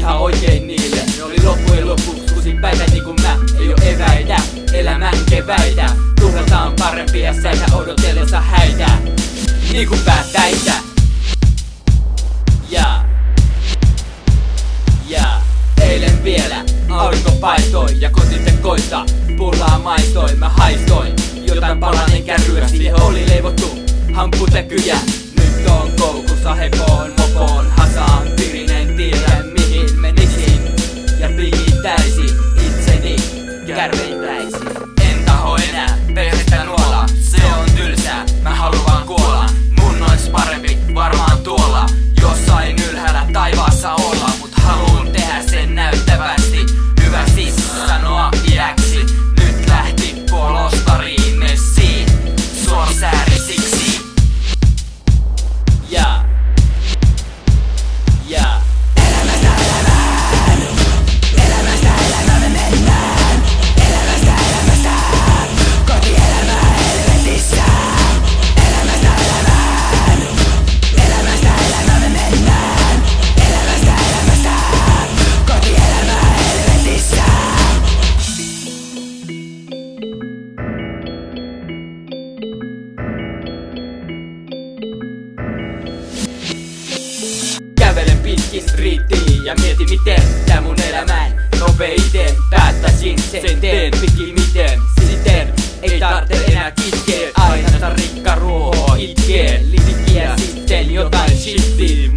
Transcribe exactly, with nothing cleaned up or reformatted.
ihan oikein niille. Ne oli loppujen lopuksi kusipäitä niinku mä. Ei oo eväitä, elämän keväitä. Tuhrataan parempia säitä odotellessa häitä. Niinku päätäitä. Ja Ja eilen vielä aurinko paistoi ja kotitekoista pullaa maistoi. Mä haistoin jotain palanen kärryä, siihen oli leivottu hampputäkyjä. Nyt on koukussa hepoon, mopoon, hasaan, pirinen, tiedä mihin menisin. Ja pigittäisin itseni, kärveittäisin. En taho enää perhettä nuolla, se on tylsää, mä haluan kuolla. Mun ois parempi varmaan tuolla, jossain ylhäällä taivaassa olla. Mut haluun tehdä sen näyttävästi, hyvästi sanoa iäksi. Nyt lähti polostariin messiin, Suomi säärisiksi. Ja Ja Elämästä elämään, elämästä elämään me mennään. Elämästä elämästä, kotielämää helvetissä. Elämästä elämään, elämästä elämään me mennään. Elämästä elämästä, kotielämää helvetissä. kävelen pitkin striittiin ja mietin miten tää mun elämän nopeiten päättäisin sen teen pikimiten. Siten ei tarvitse enää kitkeä, aina rikka ruoho itkee. Livikiä sitten jotain shittiin.